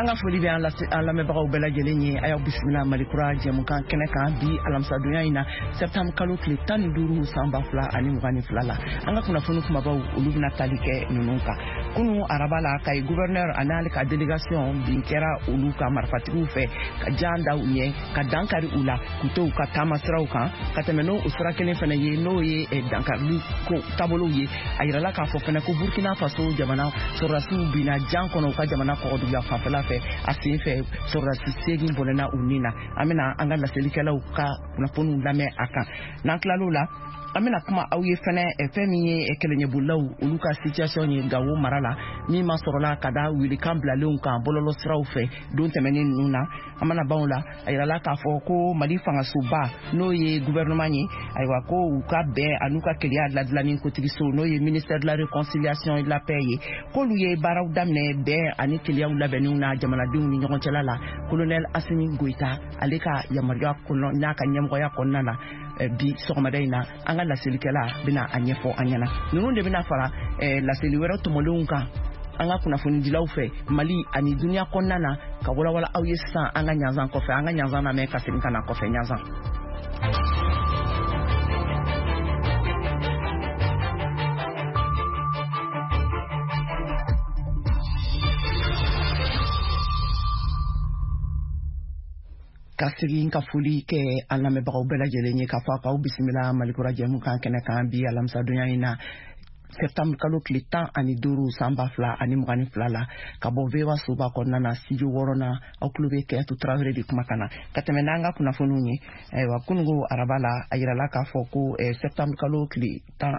anga foli be an lamɛbagaw bɛɛ lajɛlen ye ayo bismillah malikura jɛmukan kɛnɛ kan bi alamsadonya ina septembre kalo tile 15 san 2022 la anga kunnafoni kumabaw olu bɛna tali kɛ ninnu kan kunu araba la kay gouverneur anal ka délégation bin kɛra olu ka marifatigiw fɛ ka janda u ɲɛ ka dankari u la kuto ka tamasiraw kan ka tɛmɛ n'o sira kelen fana ye n'o ye dankari ko tabolo ye a yirala k'a fɔ fana ko Burkina Faso jamana sɔrɔdasiw bina jan kɔnɔ ka jamana kɔgɔduya fanfɛla fɛ a sen fɛ sɔrɔdasi segin bɔnɛna u ni na an bɛna an ka laselikɛlaw ka kunnafoniw lamɛn a kan n'an tilal'o la an bɛna kuma aw ye fɛnɛ fɛn min ye kɛlɛɲɛbolaw olu ka situation ye Gawo mara la min ma sɔrɔla ka da wilikan bilalenw kan bɔlɔlɔ siraw fɛ don tɛmɛnen ninnu na an mana baw la a yirala k'a fɔ ko Mali fangasoba n'o ye gouvernement ye ayiwa ko u ka bɛn a n'u ka keleya ladilanin kotigiso n'o ye ministère de la réconciliation et de la paix ye k'olu ye baaraw daminɛ bɛn ani keleyaw labɛnniw na jamanadenw ni ɲɔgɔn cɛla la colonel Assimi Goïta ale ka yamaruya kɔnɔ n'a ka ɲɛmɔgɔya kɔnɔna na bi sɔgɔmada in na an ka laselikɛla bɛna a ɲɛfɔ an ɲɛna ninnu de bɛna fara laseli wɛrɛ tɔmɔlenw kan an ka kunnafonidilaw fɛ Mali ani duniya kɔnɔna na ka walawala aw ye sisan an ka ɲanzan kɔfɛ an ka ɲanzan lamɛn ka segin ka na kɔfɛ ɲanzan. Ka segin ka foli kɛ an lamɛnbagaw bɛɛ lajɛlen ye k'a fɔ k'aw bisimila malikura jɛmukan kɛnɛ kan bi alamsadonya in na septembre kalo tile 15 san 2022 la ka bɔ VOA soba kɔnɔna na studio 6 na aw tulo bɛ Kɛyatu Tarawele de kumakan na ka tɛmɛ n'an ka kunnafoniw ye ayiwa kunungo araba la a yirala k'a fɔ ko septembre kalo tile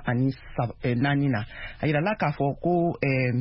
14 na a yirala k'a fɔ ko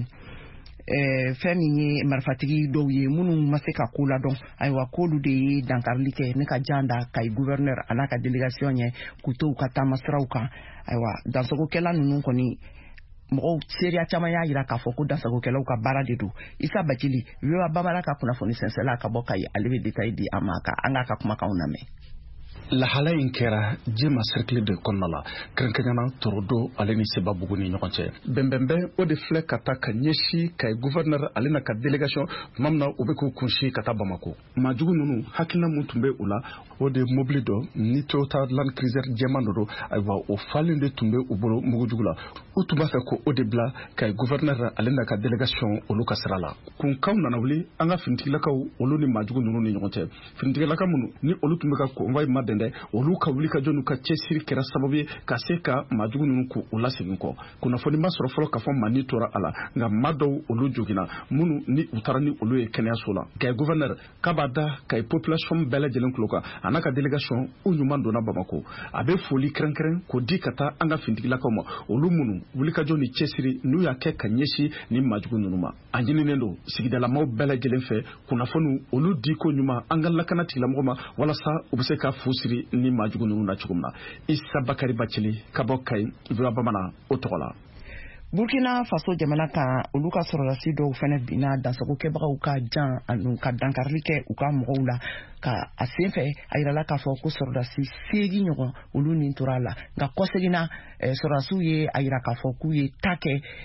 fɛn min ye marifatigi dɔw ye minnu ma se ka ko ladɔn ayiwa k'olu de ye dankarili kɛ ne ka janda kay gouverneur a n'a ka délégation ɲɛ k'u to u ka taamasiraw kan ayiwa dansagokɛla ninnu kɔni mɔgɔw seereya caman y'a yira k'a fɔ ko dansagokɛlaw ka baara de don Isa Bacili VOA Bambara ka kunnafoni sɛnsɛla ka bɔ Kayi ale bɛ détail di an ma an k'a ka kumakanw lamɛn. lahala in kɛra jema cercle de kɔnɔna la kɛrɛnkɛrɛnna Torodo ale ni Sebabugu ni ɲɔgɔn cɛ bɛnbɛnbɛn o de filɛ ka taa ka ɲɛsi ka gouverneur ale na ka délégation tuma min na u bɛ k'u kunsi ka taa Bamako maajugu ninnu hakilina mun tun bɛ u la o de mobili dɔ ni Toyota Land Cruiser jɛman dɔ don ayiwa o falen de tun bɛ u bolo mugujugu la u tun b'a fɛ ko o de bila ka gouverneur ale na ka délégation olu ka sira la kunkaw nana wuli an ka finitigilakaw olu ni maajugu ninnu ni ɲɔgɔn cɛ finitigilaka minnu ni olu tun bɛ ka convoi ma dɛndɛ olu ka wuli ka jɔ n'u ka cɛsiri kɛra sababu ye ka se ka maajugu ninnu ko u lasegin kɔ kunnafoni ma sɔrɔ fɔlɔ k'a fɔ mani tora a la nka maa dɔw olu joginna minnu ni u taara ni olu ye kɛnɛyaso la ka gouverneur k'a b'a da ka population bɛɛ lajɛlen tulo kan a n'a ka délégation u ɲuman donna Bamako a bɛ foli kɛrɛnkɛrɛn k'o di ka taa an ka finitigilakaw ma olu minnu wuli ka jɔ ni cɛsiri n'u y'a kɛ ka ɲɛsin ni maajugu ninnu ma a ɲininen don sigidalamaw bɛɛ lajɛlen fɛ kunnafoniw olu di ko ɲuman an ka lakana tigilamɔgɔ ma walasa u bɛ se ka fusiri ni maajugu ninnu na cogo min na Isa Bakari Bacili ka bɔ Kayi VOA Bambara o tɔgɔ la. Burkina Faso jamana kan olu ka sɔrɔdasi dɔw fana bina dansagokɛbagaw ka jan anu ka dankarili kɛ u ka mɔgɔw la ka a sen fɛ a yirala k'a fɔ ko sɔrɔdasi 8 ɲɔgɔn olu nin tora la nka kɔseginna sɔrɔdasiw ye a yira k'a fɔ k'u ye ta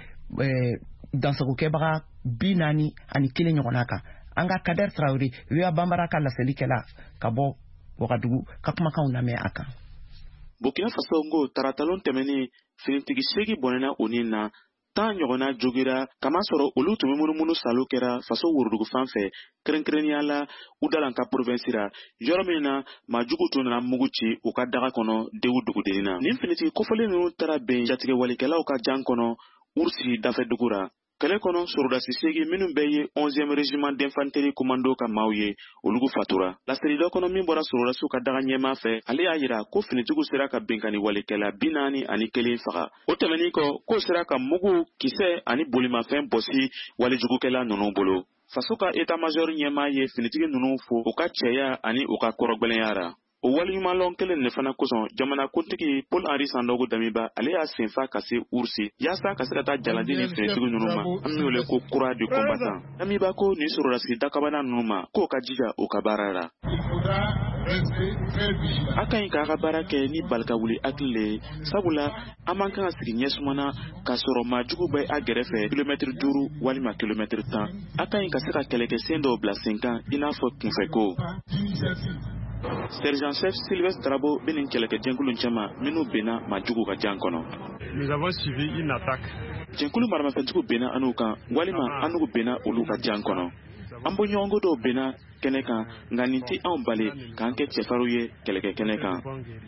kɛ dansagokɛbaga 41 ɲɔgɔnna kan an ka Kader Traoré VOA Bambara ka laselikɛla ka bɔ Wagadugu ka kumakanw lamɛn a kan. Burkina Faso ngo taratalon tɛmɛni finitigi 8 bɔnɛna o ni na 10 ɲɔgɔnna jogira kama sɔrɔ olu tun bɛ munumunu salo kɛra faso worodugu fan fɛ kɛrɛnkɛrɛnnenya la Udalan ka province ra yɔrɔ min na maajugu tun nana mugu ci u ka daga kɔnɔ Dewu dugudennin na nin finitigi kofɔlen ninnu taara bɛn jatigɛ walikɛlaw ka jan kɔnɔ Ursi dafɛdugu ra kɛlɛ kɔnɔ sɔrɔdasi 8 minnu bɛɛ ye 11e régiment d'infanterie commando ka maaw ye olugu fatura laseli dɔ kɔnɔ min bɔra sɔrɔdasiw ka daga ɲɛma fɛ ale y'a yira ko finitigiw sera ka bɛnkani walikɛla 41 faga o tɛmɛnin kɔ k'o sera ka mugu kisɛ ani bolimafɛn bɔsi walijugukɛla ninnu bolo faso ka état-major ɲɛma ye finitigi ninnu fo u ka cɛya ani u ka kɔrɔgbɛlɛnya ra o waliɲumanlɔn kelen ne fana kosɔn jamana kuntigi Paul Henri Sandaogo Damiba ale y'a senfa ka se Ursi yaasa ka se ka taa jaladi ni finitigi ninnu ma an bɛ wele ko courage du combattant Damiba ko ni sɔrɔdasi dakabana ninnu ma k'o ka jija o ka baara ra aka ɲi k'a ka baara kɛ ni balika wuli hakili le sabula an man kan ka sigi ɲɛsumana k'a sɔrɔ maajugu bɛ a gɛrɛfɛ kilomɛtiri 5 walima kilomɛtiri 10 a ka ɲi ka se ka kɛlɛkɛsen dɔw bila sen kan i n'a fɔ kunfɛko. Sergent chef Sylvestre Darabo bɛ nin kɛlɛkɛjɛnkulu cɛma minnu benna maajugu ka jan kɔnɔ. Nous avons suivi une attaque. Jɛnkulu maramafɛntigiw benna an'u kan walima an'u benna olu ka jan kɔnɔ. An bɔɲɔgɔnko dɔw benna kɛnɛ kan nka nin tɛ anw bali k'an kɛ cɛfarinw ye kɛlɛkɛ kɛnɛ kan.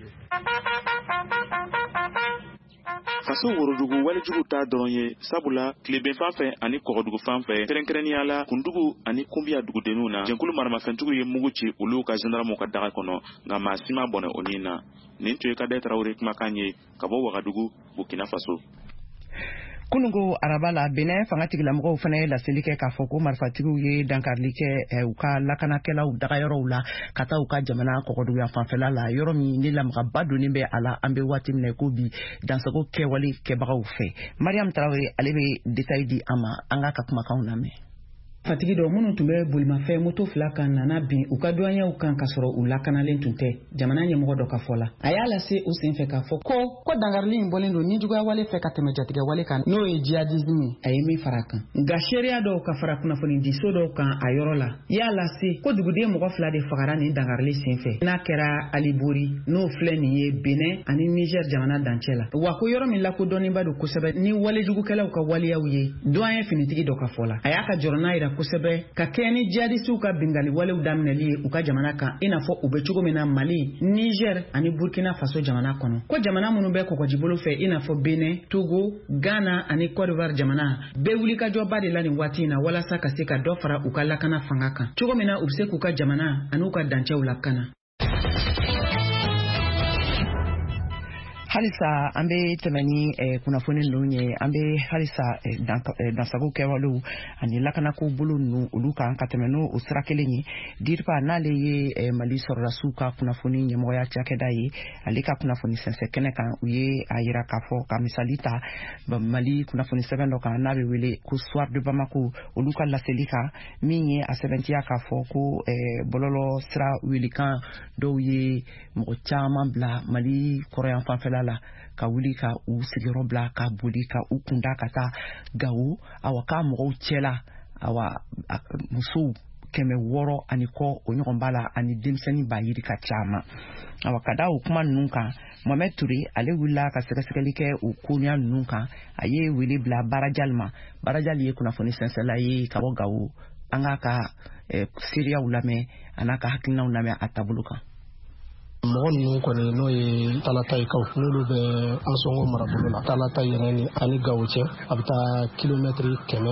Faso worodugu walijugu t'a dɔrɔn ye sabula tileben fan fɛ ani kɔgɔdugu fan fɛ kɛrɛnkɛrɛnnenya la kundugu ani kunbiya dugudenninw na jɛnkulu maramafɛntigiw ye mugu ci olu ka gendarmew ka daga kɔnɔ nka maa si ma bɔnɛ o nin na. Nin tun ye Kade Tarawele kumakan ye ka bɔ Wagadugu, Burkina Faso. Kunungo araba la Benin fangatigilamɔgɔw fana ye laseli kɛ k'a fɔ ko marifatigiw ye dankarili kɛ u ka lakanakɛlaw dagayɔrɔw la ka taa u ka jamana kɔgɔduguya fanfɛla la yɔrɔ min ni lamagaba donnen bɛ a la an bɛ waati minɛ ko bi dansago kɛwale kɛbagaw fɛ. Mariam Tarawele ale bɛ détail di an ma an ka kumakanw lamɛn. Fatigi dɔ minnu tun bɛ bolimafɛn moto 2 kan nana bin u ka douaniers kan ka sɔrɔ u lakanalen tun tɛ jamana ɲɛmɔgɔ dɔ ka fɔ la a y'a lase o senfɛ k'a fɔ ko dangarili in bɔlen don ni juguya wale fɛ ka tɛmɛ jatigɛ wale kan n'o ye djihadisme ye a ye min fara kan nka seereya dɔw ka fara kunnafoni di so dɔw kan a yɔrɔ la y'a lase ko duguden mɔgɔ 2 de fagara nin dangarili senfɛ n'a kɛra Alibori n'o filɛ nin ye Benin ani Niger jamana dancɛ la wa ko yɔrɔ min lakodɔnnenba don kosɛbɛ ni walejugukɛlaw ka waleyaw ye doyen finitigi dɔ ka fɔ la a y'a ka jɔrɔna yira kosɛbɛ ka kɛ ni jihadisiw ka bingali walew daminɛli ye u ka jamana kan i n'a fɔ u bɛ cogo min na Mali, Niger ani Burkina Faso jamana kɔnɔ ko jamana minnu bɛ kɔgɔjibolo fɛ i n'a fɔ Benin, Togo, Ghana ani Côte d'Ivoire jamana bɛɛ wulikajɔba de la nin waati in na walasa ka se ka dɔ fara u ka lakana fanga kan cogo min na u bɛ se k'u ka jamana ani u ka dancɛw lakana. Halisa an bɛ tɛmɛ ni kunnafoni ninnu ye an bɛ halisa dansago kɛwalew ani lakanako bolo ninnu olu kan ka tɛmɛ n'o o sira kelen ye DIRPA n'ale ye Mali sɔrɔdasiw ka kunnafoni ɲɛmɔgɔya cakɛda ye ale ka kunnafoni sɛnsɛn kɛnɛ kan u ye a yira k'a fɔ ka misali ta Mali kunnafoni sɛbɛn dɔ kan n'a bɛ wele ko Soir de Bamako olu ka laseli kan min ye a sɛbɛntiya k'a fɔ ko bɔlɔlɔ sira welekan dɔw ye mɔgɔ caman bila Mali kɔrɔyan fanfɛla la ka wuli ka u sigiyɔrɔ bila ka boli ka u kunda ka taa Gawo awa ka mɔgɔw cɛla awa musow 600 ani kɔ o ɲɔgɔn b'a la ani denmisɛnnin b'a yiri ka caman awa ka da o kuma ninnu kan Mohamed Touré ale wulila ka sɛgɛsɛgɛli kɛ o koɲa ninnu kan a ye wele bila Barajal ma Barajal ye kunnafoni sɛnsɛnla ye ka bɔ Gawo an ka seereyaw lamɛn a n'a ka hakilinaw lamɛn a taabolo kan. mɔgɔ ninnu kɔni n'o ye Talata kaw n'olu bɛ an sɔngɔ marabolo la Talata yɛrɛ ni ani Gawo cɛ a bɛ taa kilomɛtiri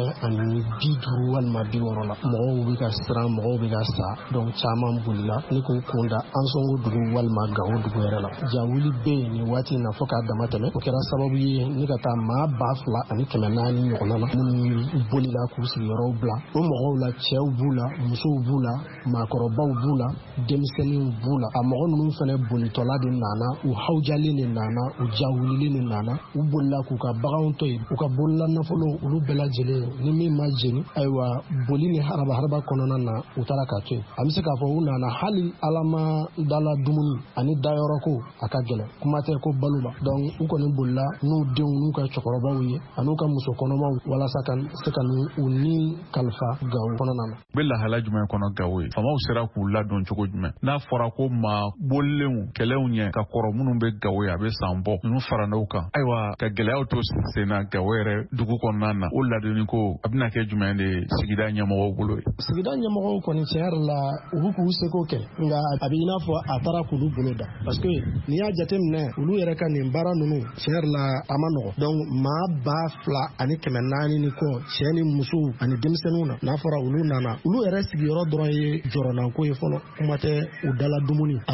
150 walima 60 la mɔgɔw bɛ ka siran mɔgɔw bɛ ka sa donc caman bolila ni k'u kunda an sɔngɔ dugu walima Gawo dugu yɛrɛ la jawuli bɛ yen nin waati in na fo k'a dama tɛmɛ o kɛra sababu ye ni ka taa maa 2,000 ani 400 ɲɔgɔnna la minnu bolila k'u sigiyɔrɔw bila o mɔgɔw la cɛw b'u la musow b'u la maakɔrɔbaw b'u la denmisɛnninw b'u la a mɔgɔ ninnu fɛnɛ bolitɔla de nana u hawjalen de nana u jawulilen de nana u bolila k'u ka baganw to yen u ka bolila nafolo olu bɛɛ lajɛlen ni min ma jeni ayiwa boli ni haraba kɔnɔna na u taara ka to yen an bɛ se k'a fɔ u nana hali alama dala dumuni ani dayɔrɔ ko a ka gɛlɛn kuma tɛ ko balo ma donc u kɔni bolila n'u denw n'u ka cɛkɔrɔbaw ye ani u ka muso kɔnɔmaw walasa ka se ka u ni kalifa Gawo kɔnɔna na. U bɛ lahala jumɛn kɔnɔ Gawo ye famaw sera k'u ladon cogo jumɛn n'a fɔra ko maa bolilenw kɛlɛw ɲɛ ka kɔrɔ minnu bɛ Gawo ye a bɛ san bɔ ninnu fara n'o kan ayiwa ka gɛlɛyaw to senna Gawo yɛrɛ dugu kɔnɔna na o ladonni ko a bɛna kɛ jumɛn de sigida ɲɛmɔgɔw bolo ye. Sigida ɲɛmɔgɔw kɔni tiɲɛ yɛrɛ la u b'u k'u seko kɛ nka a bɛ i n'a fɔ a taara k'olu bolo da parce que n'i y'a jateminɛ olu yɛrɛ ka nin baara ninnu tiɲɛ yɛrɛ la a ma nɔgɔ donc maa 2,000 ani 400 ni kɔ cɛ ni musow ani denmisɛnninw na n'a fɔra olu nana olu yɛrɛ sigiyɔrɔ dɔrɔn ye jɔrɔnanko ye fɔlɔ kuma tɛ u dala dumuni ani u ka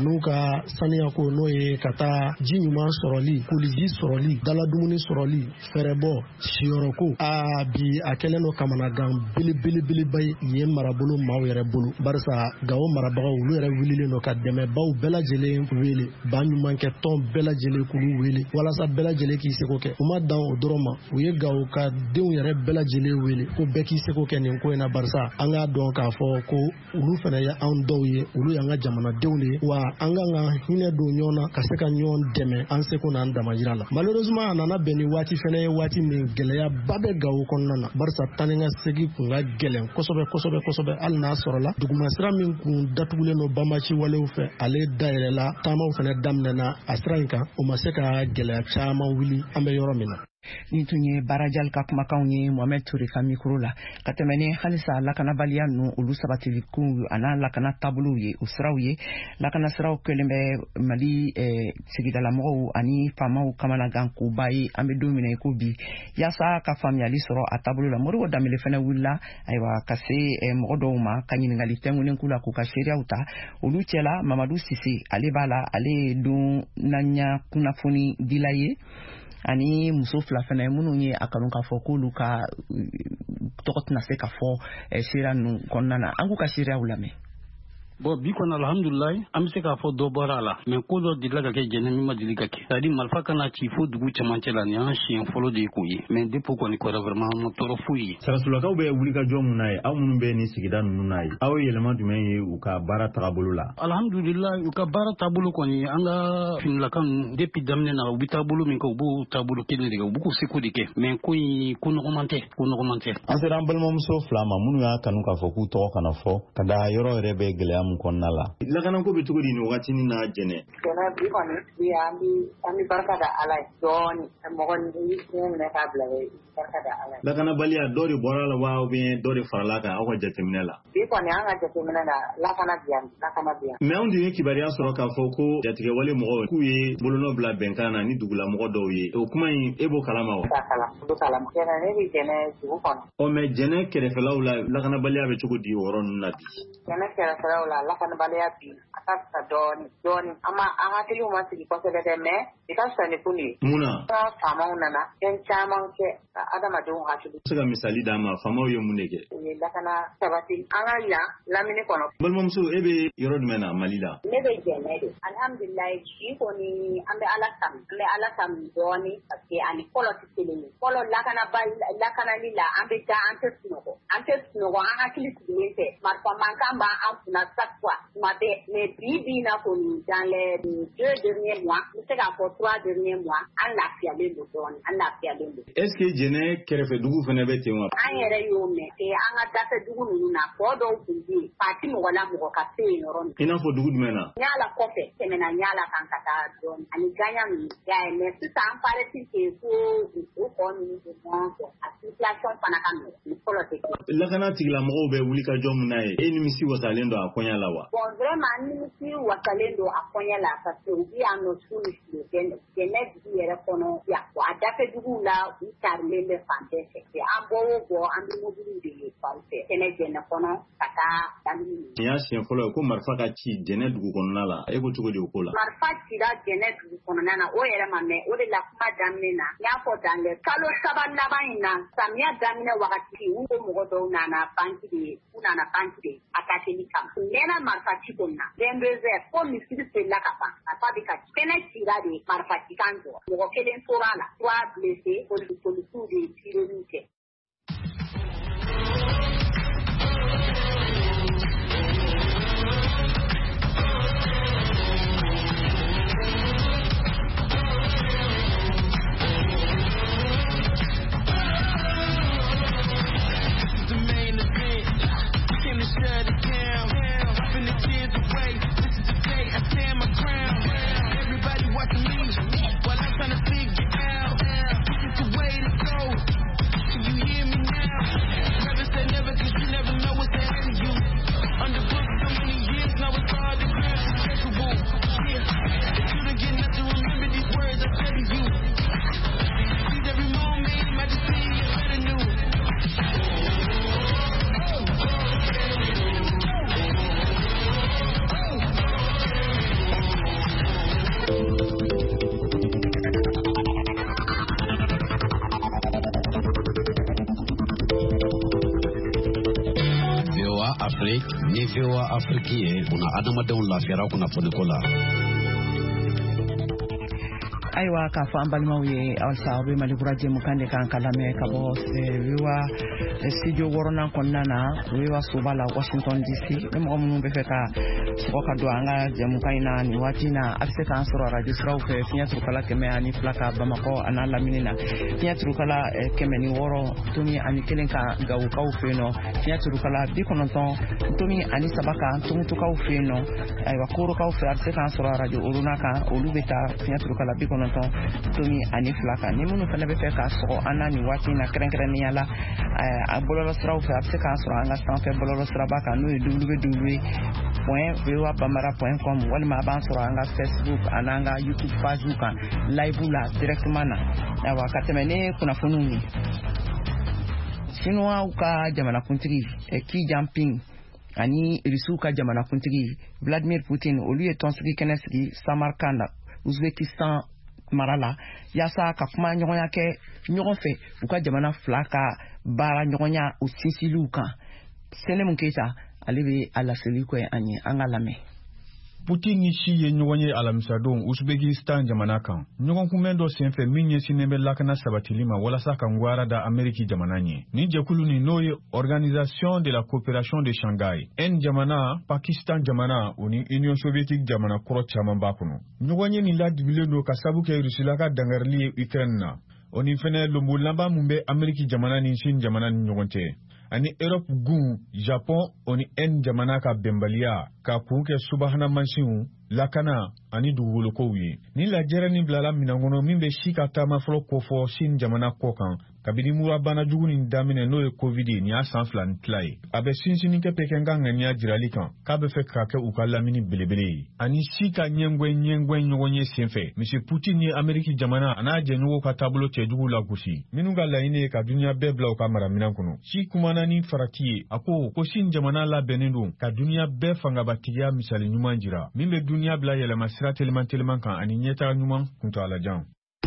ka saniya ko n'o ye ka taa ji ɲuman sɔrɔli koliji sɔrɔli daladumuni sɔrɔli fɛrɛbɔ siyɔrɔko bi a kɛlen no kamanagan belebeleba ye yen marabolo maaw yɛrɛ bolo barisa Gawo marabagaw olu yɛrɛ wililen no ka dɛmɛbaw bɛɛ lajɛlen wele ba ɲumankɛ tɔn bɛɛ lajɛlen k'olu wele walasa bɛɛ lajɛlen k'i seko kɛ u ma dan o dɔrɔn ma u ye Gawo ka denw yɛrɛ bɛɛ lajɛlen wele ko bɛɛ k'i seko kɛ nin ko in na barisa an k'a dɔn k'a fɔ ko olu fana ye anw dɔw ye olu y'an ka jamanadenw de ye wa an kan ka hinɛ don ɲɔgɔn na ka se ka ɲɔgɔn dɛmɛ an seko n'an damayira la malheureusement a nana bɛn ni waati fana ye waati min gɛlɛyaba bɛ Gawo kɔnɔna na barisa tan ni ka segin kun ka gɛlɛn kosɛbɛ hali n'a sɔrɔla dugumasira min kun datugulen no banbaci walew fɛ ale dayɛlɛla taamaw fana daminɛna a sira in kan o ma se ka gɛlɛya caman wuli an bɛ yɔrɔ min na. Nin tun ye Barajal ka kumakanw ye Mohamed Toure ka mikro la ka tɛmɛ ni halisa lakanabaliya ninnu olu sabatiliko a n'a lakana taabolow ye o siraw ye lakana siraw kɛlen bɛ Mali sigidalamɔgɔw ani faamaw kamanagan koba ye an bɛ don min na i ko bi yaasa ka faamuyali sɔrɔ a taabolo la Modibo Dembele fana wulila ayiwa ka se mɔgɔ dɔw ma ka ɲininkali tɛngulen k'u la k'u ka seereyaw ta olu cɛla Mamadou Sise ale b'a la ale ye don nanya kunnafoni dila ye ani muso fila fana minnu ye a kanu k'a fɔ k'olu ka tɔgɔ tɛna se ka fɔ seereya ninnu kɔnɔna na an k'u ka seereyaw lamɛn. Bon bi kɔni alhamdulilayi an bɛ se k'a fɔ dɔ bɔra a la mais ko dɔ delila ka kɛ jɛnɛ min ma deli ka kɛ c'est à dire marifa kana ci fo dugu cɛmancɛ la nin y'an siɲɛ fɔlɔ de ye k'o ye mais depuis kɔni kɔrɔ vraiment ma tɔɔrɔ foyi ye. Sarasolakaw bɛ wulikajɔ mun na ye aw minnu bɛ nin sigida ninnu na ye aw ye yɛlɛma jumɛn ye u ka baara taabolo la. Alhamdulilayi u ka baara taabolo kɔni an ka finilaka ninnu depuis daminɛ na u bɛ taabolo min kɛ u b'o taabolo kelen de kɛ u b'u seko de kɛ mais ko in ko nɔgɔman tɛ. An sera an balimamuso fila ma minnu y'a kanu k'a fɔ k'u tɔgɔ kana fɔ ka da yɔrɔ yɛrɛ bɛ gɛlɛya mun kɔnɔna la. Lakanako bɛ cogo di nin wagati ni na jɛnɛ? Jɛnɛ bi kɔni an bɛ barika da Ala ye dɔɔni mɔgɔ ni minɛ k'a bila barika da Ala ye. Lakanabaliya dɔ de bɔra la wa ou bien dɔ de farala kan aw ka jateminɛ la? Bi kɔni an ka jateminɛ la lakana bi yan. Mais anw de ye kibaruya sɔrɔ k'a fɔ ko jatigɛwale mɔgɔw k'u ye bolonɔ bila bɛnkan na ni dugulamɔgɔ dɔw ye o kuma in e b'o kalama wa? Kalama. Jɛnɛ ne bɛ jɛnɛ dugu kɔnɔ. Mais jɛnɛ kɛrɛfɛlaw la lakanabaliya bɛ cogo di o yɔrɔ ninnu na bi? Jɛnɛ kɛrɛfɛlaw la lakanabaliya bi a ka fisa dɔɔni an hakiliw ma sigi kosɛbɛ dɛ mais i ka fisa ni kun ye. Munna? Faamaw nana fɛn caman kɛ ka adamadenw hakili. Se ka misali d'a ma faamaw ye mun de kɛ? U ye lakana sabati an ka yan lamini kɔnɔ. Balimamuso e bɛ yɔrɔ jumɛn na Mali la? Ne bɛ jɛnɛ de alhamdulilayi bi kɔni an bɛ Ala tanu dɔɔni parce que ani fɔlɔ tɛ kelen ye. Fɔlɔ lakanali la an bɛ taa an tɛ sunɔgɔ an hakili sigilen tɛ marifa mankan b'an kunna chaque fois tuma bɛɛ mais bi na kɔni dans les 2 derniers mois n bɛ se k'a fɔ 3 derniers mois an lafiyalen don dɔɔni Est-ce que jɛnɛ kɛrɛfɛ dugu fana bɛ ten wa? An yɛrɛ y'o mɛn an ka dafɛ dugu ninnu na kɔ dɔw tun bɛ yen parti mɔgɔ la mɔgɔ ka se yen yɔrɔ min. I n'a fɔ dugu jumɛn na? Ɲala kɔfɛ tɛmɛna Ɲala kan ka taa dɔɔni ani Gaɲa ninnu y'a ye mais sisan an paraît-il que ko o kɔ ninnu bɛ ɲɔgɔn fɛ a situation fana ka nɔgɔn ni fɔlɔ tɛ kelen. Lakana tigilamɔgɔw bɛ wulikajɔ mun na ye e nimisi wasalen don a kɔɲɛ la wa? Bon vraiment nimisi wasalen don a kɔɲɛ la parce que u bɛ yan nɔ su ni tile jɛnɛ dugu yɛrɛ kɔnɔ yan a dafɛ duguw la u carilen bɛ fan bɛɛ fɛ an bɔ o bɔ an bɛ mobiliw de ye fan fɛ kɛnɛ jɛnɛ kɔnɔ ka taa daminɛ. Nin y'a siɲɛ fɔlɔ ye ko marifa ka ci jɛnɛ dugu kɔnɔna la e ko cogo di o ko la? Marifa cira jɛnɛ dugu kɔnɔna na o yɛrɛ ma mɛn o de la kuma daminɛ na n y'a fɔ dan dɛ kalo 3 laban in na samiya daminɛ wagati u ko mɔgɔ dɔw nana banki de u nana banki de a ka teli kama u mɛnna marifa ci kɔni na 22 heures fo misiri selila ka ban marifa bɛ ka kɛnɛ cira de marifa cikan jɔ mɔgɔ kelen tora la 3 blessés policiers de tireliw kɛ. ni VOA Afrique ye kuna adamadenw lafiyara kunnafoniko la. Aiwa ka fa ambalmaw ye alsa be malikuraje mukande kan kalame ka bo wiwa studio worona konnana wiwa subala Washington DC ne mo mun be feka ko ka do anga jamu kaina ni watina afse kan soro radio sraw fe finya turkala keme ani flaka bamako ana laminina finya turkala keme ni woro tumi ani kelen ka gaw kaw fe no finya turkala bi kononton tumi ani sabaka tumu to kaw fe no aiwa koro kaw fe afse kan soro radio uruna ka olubeta finya turkala bi tumi ani flaka ni munu fana be feka so anani wati na krenkren yala abololo sraw fe apse kan so anga stan fe bololo srabaka no www.bamara.com wala ma ban so anga Facebook ananga YouTube Facebook live la directement na wa katemene kuna fununi sinwa uka jamana kuntiri Xi Jinping ani risuka jamana kuntiri Vladimir Putin oluye tonsigi kenesigi Samarkand Uzbekistan marala yasa ka kuma ɲɔgɔnya kɛ ɲɔgɔn fɛ u ka jamana fila ka baara ɲɔgɔnya u sinsinliw kan Sɛnɛmu Keyita ale bɛ a laseli kɛ an ye an ka lamɛn. Putin ni Xi ye ɲɔgɔn ye alamisadon Uzbekistan jamana kan ɲɔgɔn kunbɛn dɔ senfɛ min ɲɛsinnen bɛ lakana sabatili ma walasa ka ngwara da Ameriki jamana ɲɛ ni jɛkulu ni n'o ye Organisation de la Coopération de Shanghai jamana Pakistan jamana o ni Union Soviétique jamana kɔrɔ caman b'a kɔnɔ ɲɔgɔn ye nin ladigilen don ka sabu kɛ Rusila ka dangarili ye Ukraine na o ni fɛnɛ lombo laban mun bɛ Ameriki jamana ni Chine jamana ni ɲɔgɔn cɛ ani Europe gun Japon oni jamana ka bɛnbaliya ka kun kɛ subahana mansinw lakana ani dugukolokow ye ni lajɛrɛ ni bilala minan kɔnɔ min bɛ si ka taama fɔlɔ kɔfɔ Chine jamana kɔ kan kabini murabana jugu nin daminɛ n'o ye Covid ni y'a san 2 ni tila ye a bɛ sinsinni kɛ Pɛkɛn ka ŋaniya jirali kan k'a bɛ fɛ ka kɛ u ka lamini belebele ye ani si ka ɲɛngwɛn ɲɔgɔn ye senfɛ Mr Putin ni Ameriki jamana a n'a jɛɲɔgɔnw ka taabolo cɛjugu lagosi minnu ka laɲini ye ka duniya bɛɛ bila u ka maraminan kɔnɔ si kumana ni farati ye a ko Chine jamana labɛnnen don ka duniya bɛɛ fangabatigiya misali ɲuman jira min bɛ duniya bila yɛlɛma sira teliman kan ani ɲɛtaga ɲuman kuntalajan.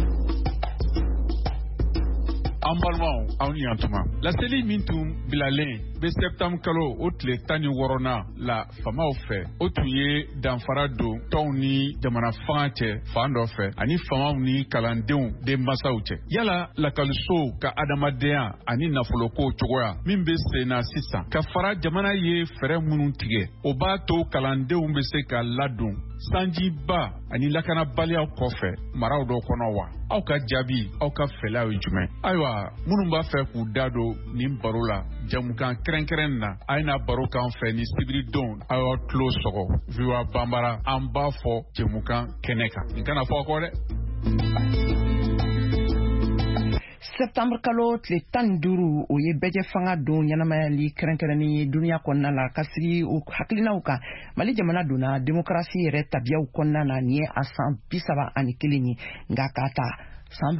An balimaw aw ni yantuma laseli min tun bilalen bɛ septembre kalo o tile 16 la famaw fɛ o tun ye danfara don tɔnw ni jamana fanga cɛ fan dɔ fɛ ani famaw ni kalandenw denmansaw cɛ yala lakalisow ka adamadenya ani nafoloko cogoya min bɛ senna sisan ka fara jamana ye fɛɛrɛ minnu tigɛ o b'a to kalandenw bɛ se ka ladon sanjiba ani lakanabaliyaw kɔfɛ maraw dɔ kɔnɔ wa aw ka jaabi aw ka fɛlaw ye jumɛn ayiwa minnu b'a fɛ k'u da don nin baro la jamukan kɛrɛnkɛrɛn na a na baro kan fɛ ni sibiridon aw y'aw tulo sɔgɔ VOA Bambara an b'a fɔ jamukan kɛnɛ kan nin kana fɔ kɔ dɛ. Septembre kalo tile 15 o ye bɛjɛ fanga don ɲɛnamayali kɛrɛnkɛrɛnnen ye duniya kɔnɔna la ka sigi o hakilinaw kan Mali jamana donna démocratie yɛrɛ tabiyaw kɔnɔna na ni ye a san 31 ye nka k'a ta san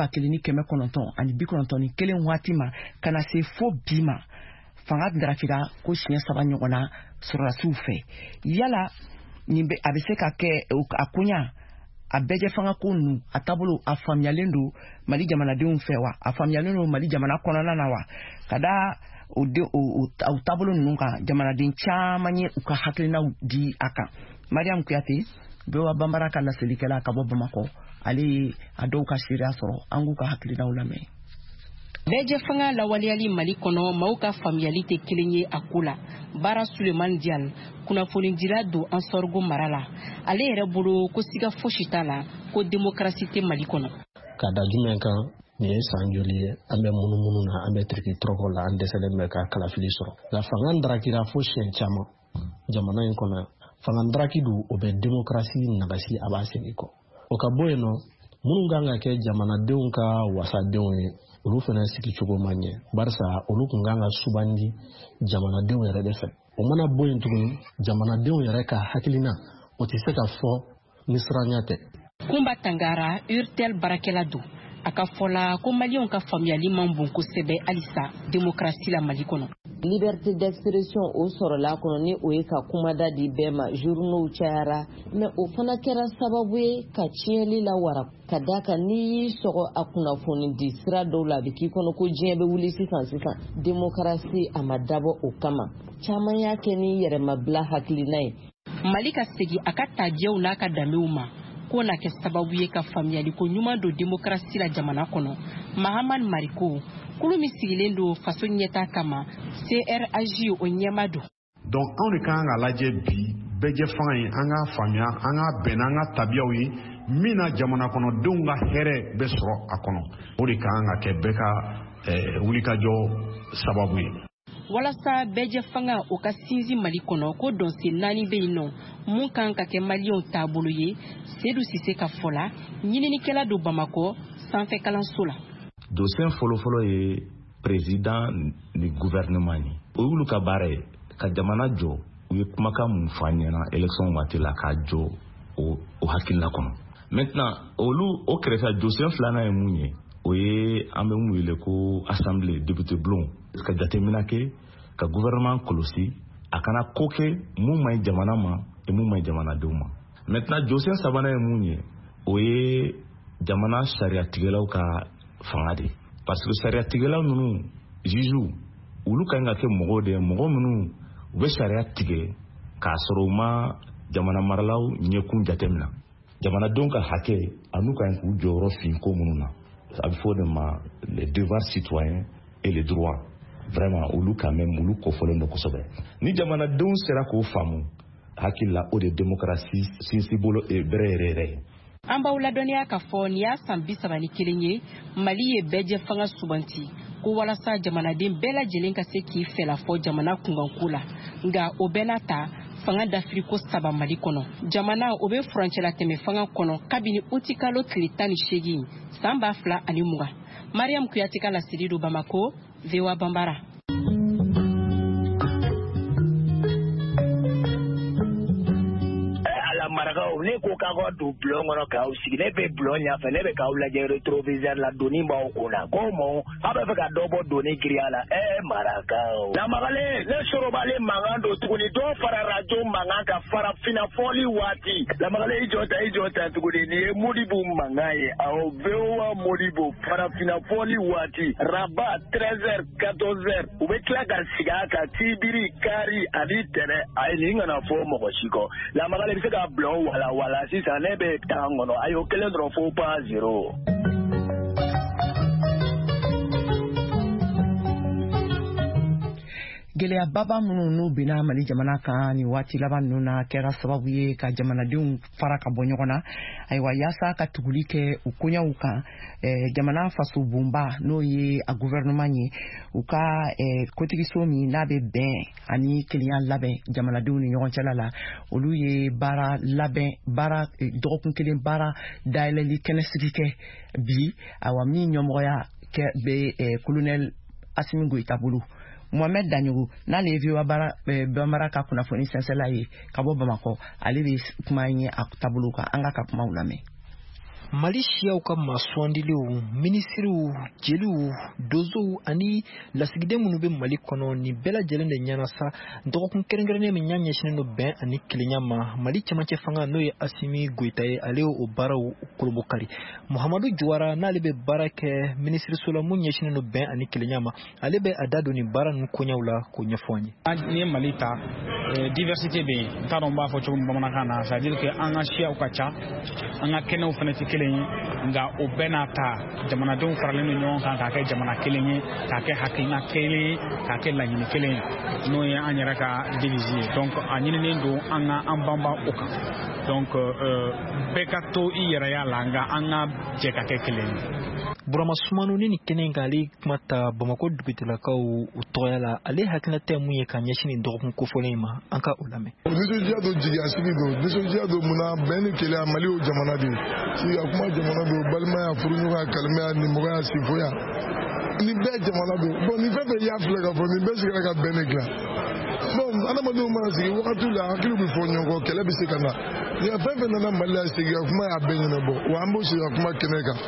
1991 waati ma kana se fo bi ma fanga darafira ko siɲɛ 3 ɲɔgɔnna sɔrɔdasiw fɛ yala nin a bɛ se ka kɛ a kunya a bɛjɛ fanga ko nu a taabolo a faamuyalen don Mali jamanadenw fɛ wa a faamuyalen don Mali jamana kɔnɔna na wa ka da o taabolo ninnu kan jamanaden caman ye u ka hakilinaw di a kan Mariam Kuyate VOA Bambara ka laselikɛla ka bɔ Bamakɔ ale a dɔw ka seereya sɔrɔ an k'u ka hakilinaw lamɛn. Bɛjɛ fanga lawaleyali Mali kɔnɔ maaw ka faamuyali tɛ kelen ye a ko la Bara Suleman Dial kunnafonidira don Ansorgo mara la ale yɛrɛ bolo ko siga fosi t'a la ko démocratie tɛ Mali kɔnɔ ka da jumɛn kan nin ye san joli ye an bɛ munumunu na an bɛ tiriki tɔrɔkɔ la an dɛsɛlen bɛ ka kalafili sɔrɔ nka fanga darakira fo siɲɛ caman jamana in kɔnɔ fanga daraki don o bɛ démocratie nagasi a b'a segin kɔ o ka bɔ yen nɔ minnu kan ka kɛ jamanadenw ka wasadenw ye olu fana sigi cogo man ɲɛ barisa olu kun kan ka subandi jamanadenw yɛrɛ de fɛ o mana bɔ yen tuguni jamanadenw yɛrɛ ka hakilina o tɛ se ka fɔ ni siranya tɛ. Kumba Tangara Urtel barakɛla don a ka fɔla ko maliyɛnw ka faamuyali man bon kosɛbɛ halisa démocratie la Mali kɔnɔ. liberté d'expression o sɔrɔla kɔnɔ ni o ye ka kumada di bɛɛ ma journaux cayara mais o fana kɛra sababu ye ka tiɲɛli la wara ka da kan n'i y'i sɔgɔ a kunnafoni di sira dɔw la a bɛ k'i kɔnɔ ko diɲɛ bɛ wuli sisan démocratie a ma dabɔ o kama caman y'a kɛ ni yɛrɛmabila hakilina ye. Mali ka segi a ka tajiyaw n'a ka danbew ma ko na kɛ sababu ye ka faamuyaliko ɲuman don démocratie la jamana kɔnɔ. Mahamad Mariko kulu min sigilen don faso ɲɛta kama CRAJ o ɲɛma don. Donc anw de kan ka lajɛ bi bɛɛjɛ fanga ye an ka faamuya an ka bɛn an ka tabiyaw ye min na jamana kɔnɔdenw ka hɛrɛ bɛ sɔrɔ a kɔnɔ o de kan ka kɛ bɛɛ ka wulikajɔ sababu ye. Walasa bɛɛjɛ fanga o ka sinsin Mali kɔnɔ ko dɔnsen 4 bɛ yen nɔ mun kan ka kɛ maliyɛnw taabolo ye Seydou Cissé ka fɔ la ɲininikɛla don Bamakɔ sanfɛ kalanso la. Dossier fɔlɔfɔlɔ ye président ni gouvernement ni o y'olu ka baara ye ka jamana jɔ u ye kumakan mun fɔ an ɲɛna élection waati la k'a jɔ o hakilina kɔnɔ. Maintenant olu o kɛrɛfɛ dossier filanan ye mun ye o ye an bɛ mun wele ko assemblée député blon ka jateminɛ kɛ ka gouvernement kɔlɔsi a kana ko kɛ mun man ɲi jamana ma et mun man ɲi jamanadenw ma. Maintenant dossier sabanan ye mun ye o ye jamana sariyatigɛlaw ka fanga de parce que sariyatigɛlaw ninnu juges olu kan ka kɛ mɔgɔw de ye mɔgɔ minnu u bɛ sariya tigɛ k'a sɔrɔ u ma jamana maralaw ɲɛkun jateminɛ jamanadenw ka hakɛ an'u kan k'u jɔyɔrɔ fin ko minnu na a bɛ fɔ de ma les devoirs citoyens et les droits vraiment olu quand même olu kofɔlen don kosɛbɛ ni jamanadenw sera k'o faamu hakili la o de démocratie sinsin bolo bɛrɛ yɛrɛ yɛrɛ ye. An b'aw ladɔnniya k'a fɔ nin y'a san 31 ye Mali ye bɛɛjɛ fanga subanti ko walasa jamanaden bɛɛ lajɛlen ka se k'i fɛla fɔ jamana kunkanko la nka o bɛɛ n'a ta fanga dafiriko 3 Mali kɔnɔ jamana o bɛ furancɛla tɛmɛ fanga kɔnɔ kabini uti kalo tile 18 san 2020. Mariam Kuyate ka lasiri do Bamako VOA Bambara. Marakaw ne ko ka go du blon ngono ka usigi ne be blon ya fa ne be ka ulaje retroviseur la doni ba ko na ko mo abe fe ka dobo doni griala marakaw la magale ne soro bale mangando tukuni do fara radio mangaka fara fina foli wati la magale ijota tukuni ni modibu mangaye au vewa modibu fara fina foli wati Rabat 13h 14h ubekla ga sigaka tibiri kari adi tere ai ninga na fo mo shiko la magale bi ka wala si ça n'est pas tangono ayo kelen drofo pas 0. Gɛlɛya baba minnu n'u bina Mali jamana kan ni waati laban ninnu na kɛra sababu ye ka jamanadenw fara ka bɔ ɲɔgɔn na ayiwa yaasa ka tuguli kɛ u koɲɛw kan jamana faso bonba n'o ye a gouvernement ye u ka kotigiso min n'a bɛ bɛn ani kelenya labɛn jamanadenw ni ɲɔgɔn cɛla la olu ye baara labɛn baara dɔgɔkun kelen baara dayɛlɛli kɛnɛsigi kɛ bi ayiwa min ɲɛmɔgɔya bɛ colonel Assimi Goïta bolo Mohamed Danyogo n'ale ye VOA Bambara ka kunnafoni sɛnsɛla ye ka bɔ Bamakɔ ale bɛ kuma ɲɛ a taabolo kan an ka kumaw lamɛn. Mali siyaw ka masɔndilenw minisiriw jeliw dozow ani lasigiden minnu bɛ Mali kɔnɔ ni bɛɛ lajɛlen de ɲɛna sa dɔgɔkun kɛrɛnkɛrɛnnen min ɲa ɲɛsinnen don bɛn ani kelenya ma Mali cɛmancɛ fanga n'o ye Assimi Goïta ye ale o baaraw kolobo kari Muhammadu Juwara n'ale bɛ baara kɛ minisiriso la mun ɲɛsinnen don bɛn ani kelenya ma ale bɛ a da don nin baara ninnu koɲɛw la k'o ɲɛfɔ an ye. Ni ye Mali ta diversité bɛ yen n t'a dɔn n b'a fɔ cogo min bamanankan na c'est à dire que an ka siyaw ka ca an ka kɛnɛw fana tɛ kelen ye nka o bɛɛ n'a ta jamanadenw faralen don ɲɔgɔn kan k'a kɛ jamana kelen ye k'a kɛ hakilina kelen ye k'a kɛ laɲini kelen ye n'o ye an yɛrɛ ka devise ye donc a ɲininen don an ka an banba o kan donc bɛɛ ka to i yɛrɛya la nka an ka jɛ ka kɛ kelen ye. Burama Sumano ni kɛnɛ kan ale kuma ta Bamakɔ dugutigilakaw u tɔgɔya la ale hakilinata ye mun ye ka ɲɛsin nin dɔgɔkun kofɔlen in ma an ka o lamɛn. Nisɔndiya don jigiya sigi don nisɔndiya don munna bɛn ni keleya Mali o jamana de si a kuma jamana don balimaya furuɲɔgɔnya kalimaya nimɔgɔya sinfoya nin bɛɛ jamana don bon nin fɛn fɛn y'a filɛ ka fɔ nin bɛɛ sigila ka bɛn ne dilan bon adamadenw mana sigi wagati la hakili bɛ fɔ ɲɔgɔn kɔ kɛlɛ bɛ se ka na nin fɛn fɛn nana Mali la sigi ka kuma y'a bɛɛ ɲɛnabɔ wa an b'o sigi ka kuma kɛnɛ kan.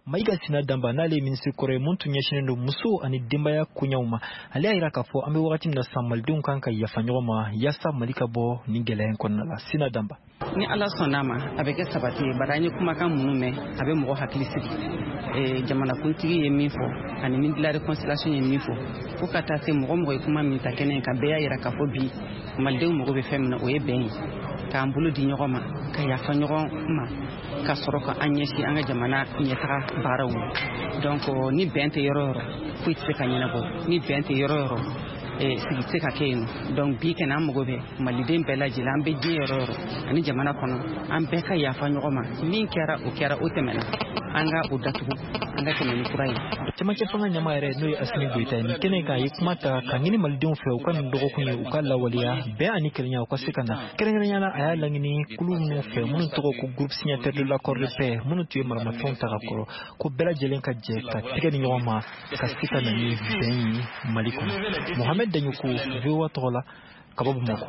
Maiga Sina Damba n'ale ministre kore muntu nyeshine no muso ani dembaya kunyauma ale ayira kafo ambe wakati na samalidun kanka yafanyoma yasa malika bo ningelen konnala Sina Damba ni ala sonama abeke sabati baranye kuma kan munume abe mo hakili sigi jamana kuntigi ye mifo ani min la reconciliation ye mifo ko kata se mo kuma min takene ka be ayira kafo bi maldew mo be femna o ye ben ka ambulu di nyogoma ka yafa nyogoma ka soroka anyesi anga jamana nyetara barawu donc ni bente yororo fuitse kanyana bo ni bente yororo sigitse ka keno donc bi kana mo gobe malide mbela jilambe je yororo ani jamana kono ambe ka yafa nyogoma min kera o kera o temena anga udatu anga kemeni kurai chama chefanga nyama ere no asini goita ni kene ka yikmata kangini malidon fe o kan dogo kunye o kala waliya be ani kelnya o kasekana kerengenya la aya langini kulunu fe mun to ko groupe signataire de l'accord de paix mun tuye marma fon tarakoro ko bela jelen ka je ka tigani nyoma ka sikana ni ben maliko Mohamed Danyuko vewa tola kababu moko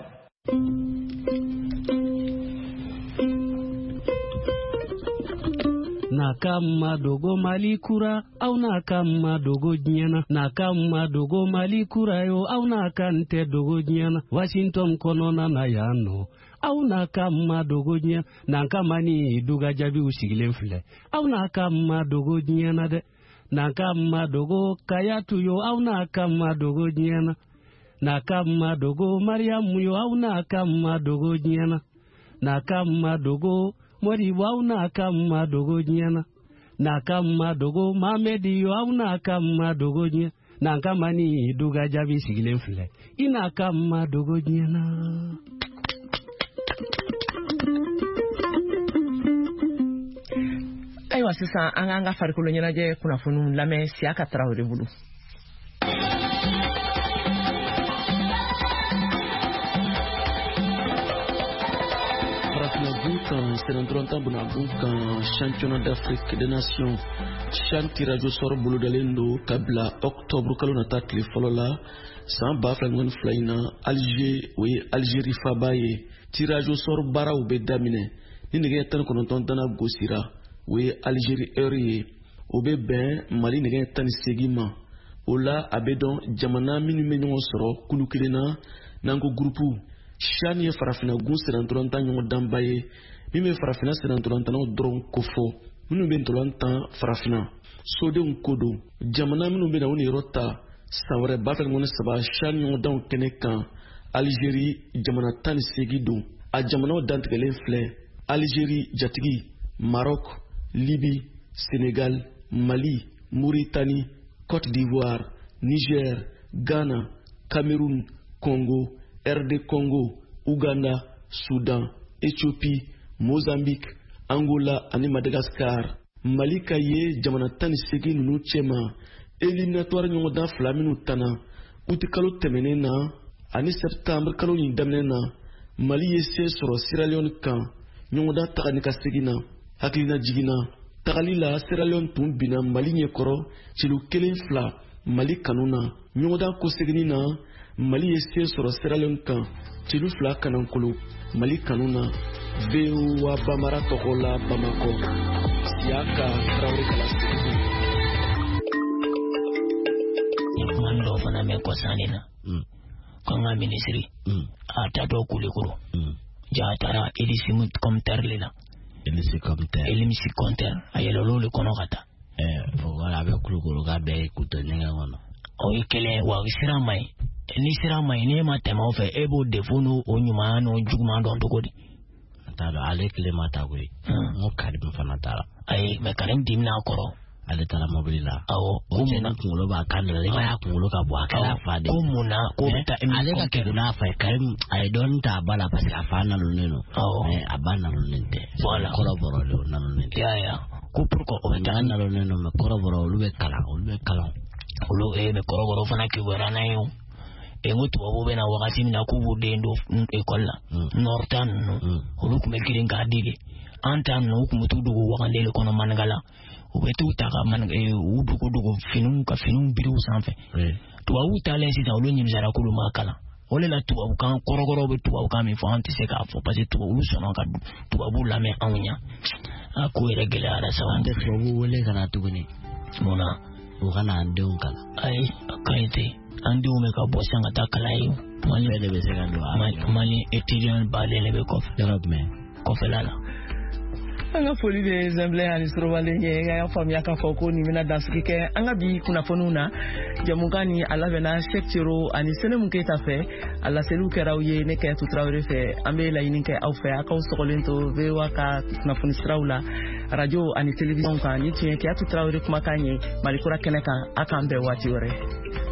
na kama dogo malikura au na kama dogo nyana na kama dogo malikura yo au na kante dogo nyana Washington konona na yano au na kama dogo nyana na kama ni duga jabi usigilen file au na kama dogo nyana de na kama dogo kayatu yo au na kama dogo nyana na kama dogo Mariamu yo au na kama dogo nyana na kama dogo Mori wau na kama dogo nyana na kama dogo Mamedi yo au na kama dogo nyana na kama ni duga jabi sigilen file ina kama dogo nyana. Aiwa sasa anga farikolo nyana je kuna funu lame siaka Traoré bulu c'est un grand temps pour championnat d'Afrique des Nations. Chan tirage au sort bolo dalendo kabla octobre kalona takli folola sans baflangon flaina Alger oui Algérie fabaye tirage au sort bara ou bedamine ni nege tan kono ton dana gosira oui Algérie heure obe ben Mali nege tan segima ola abedon jamana minu menyo soro kulukilena nango groupe Chan ye farafina gun serantoran tan nyon dambaye mime farafina serantoran tan dron kofo minu ben tolantan farafina sode kodo jamana minu ben awoni rota sawre bafel mon saba Chan nyon dan kenekan Algérie jamana tan segido a jamana dantkele fle Algérie jatigi Maroc Libye Sénégal Mali Mauritanie Côte d'Ivoire Niger Ghana Cameroun Congo RD Congo, Ouganda, Soudan, Éthiopie, Mozambique, Angola et Madagascar. Mali kaye jamana tani segi nunu chema éliminatoire nyongo da flaminu tana utikalo temenena ani septembre kalo ni damnena Mali yese soro Sierra Leone kan nyongo da takani ka segina hakilina jigina tagalila Sierra Leone tumbina Mali nyekoro chilu kelen fla Mali kanuna nyongo da ko seginina Mali yese soro Sierra Leone kan chilu fla kanankulu Mali kanuna Vewa Bamara Tokola Bamako Siaka Traoré Kalasi Mando fana me kosanina Konga ministry Atato kulikuro Jatara elisimu komterlela Elimisi komter Ayelolo le konogata Voilà avec kulikuro gabe kutonenga ngono Oye kele wa wisira mai ni sira mai ne ma tema ofe ebo defunu onyuma no juguma don tokodi tala ale kile mata gwe mo karim fana tala ai me karim dimna koro ale tala mobilila awo kumuna kungulo ba kanle le ba kungulo ka bwa kala fade kumuna ko ta ale ka keduna fa karim ai don ta bala pasi afana luneno abana lunente wala koroboro lo nanunente ya ko purko o ta na luneno me koroboro lube kala ulo me koroboro fana ki gorana yo engutu wabo bena wakati mina kuvude ndo ekola nortan no oluku mekirin kadide antan no kumutudu wakandele kono mangala ubetu taka man udugo finun ka finun biru sanfe tuwa utale sita olonyi mzara kulu makala olela tuwa ukan korogoro be tuwa ukan mi fanti seka fo pase tuwa usono ka tuwa bula me anya a ko yɛrɛ gɛlɛyara sa an tɛ tubabu wele ka na tuguni mun na u kana an denw kalan ayi a ka ɲi ten an denw bɛ ka bɔ san ka taa kalan ye Mali de bɛ se ka don Mali étudiant baden de bɛ kɔfɛ yɔrɔ jumɛn kɔfɛla la an ka foli bɛ Zɛnbilɛ ani Sorobalen ye an y'a faamuya k'a fɔ ko nin bɛna dansigi kɛ an ka bi kunnafoniw na jamukan ni a labɛnna Sɛk Cero ani Senemu Keyita fɛ a laseliw kɛra aw ye ne Kɛyatu Tarawele fɛ an bɛ laɲini kɛ aw fɛ a k'aw sɔgɔlen to VOA ka kunnafoni siraw la radio ani télévision kan ni tun ye Kɛyatu Tarawele kumakan ye Malikura kɛnɛ kan a k'an bɛn waati wɛrɛ